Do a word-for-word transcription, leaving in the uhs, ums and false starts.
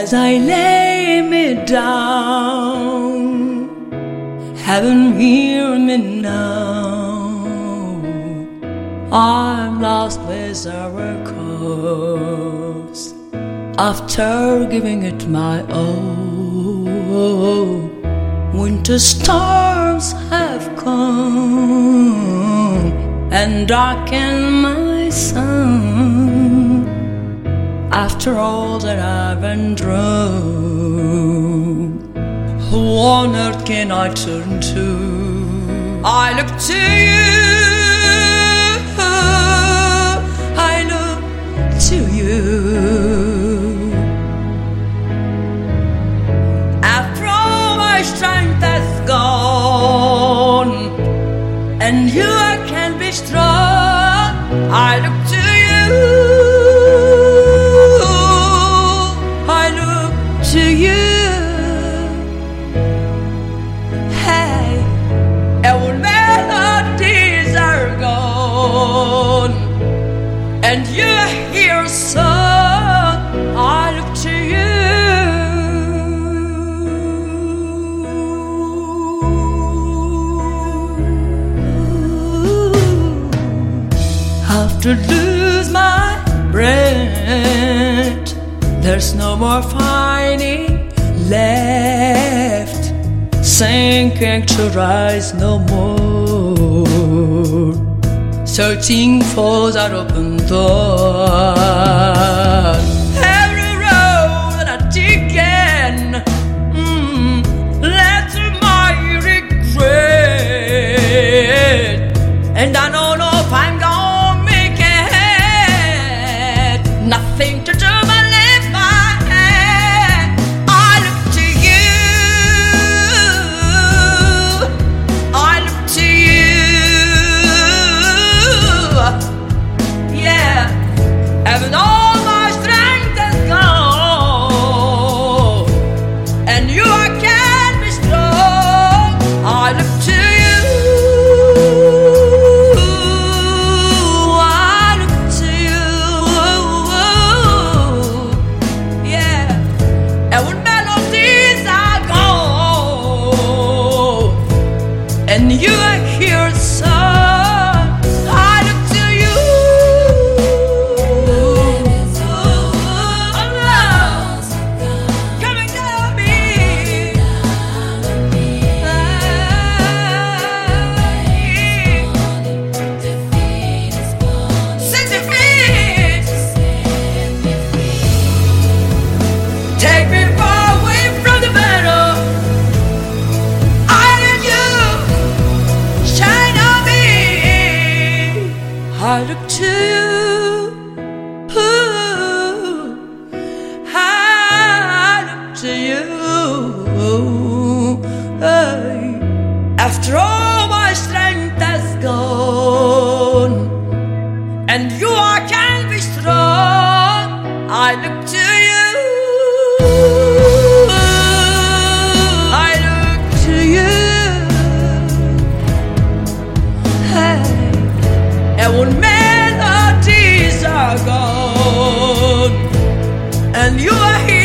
as I lay me down. Heaven, hear me now. I'm lost without a cause. After giving it my all, winter storms have come and darkened my sun. After all that I've been through, who on earth can I turn to? I look to you, I look to you. After all my strength has gone, and you I can be strong, I look to you. To you, hey, our melodies are gone, and you hear a song. I look to you. Have to lose my breath. There's no more fighting left, sinking to rise no more, searching for that open door. Every road that I take in mm, led to my regret, and I don't know if I'm gonna make it. Nothing to do. And all my strength is gone, and you I can't be strong. I look to you, I look to you, yeah. And when melodies are gone, and you I hear a song, I look to you. I look to you, ooh, I look to you, hey. After all my strength has gone, and you I can be strong, I look to you, I look to you, hey. And when melodies are gone, and you are here.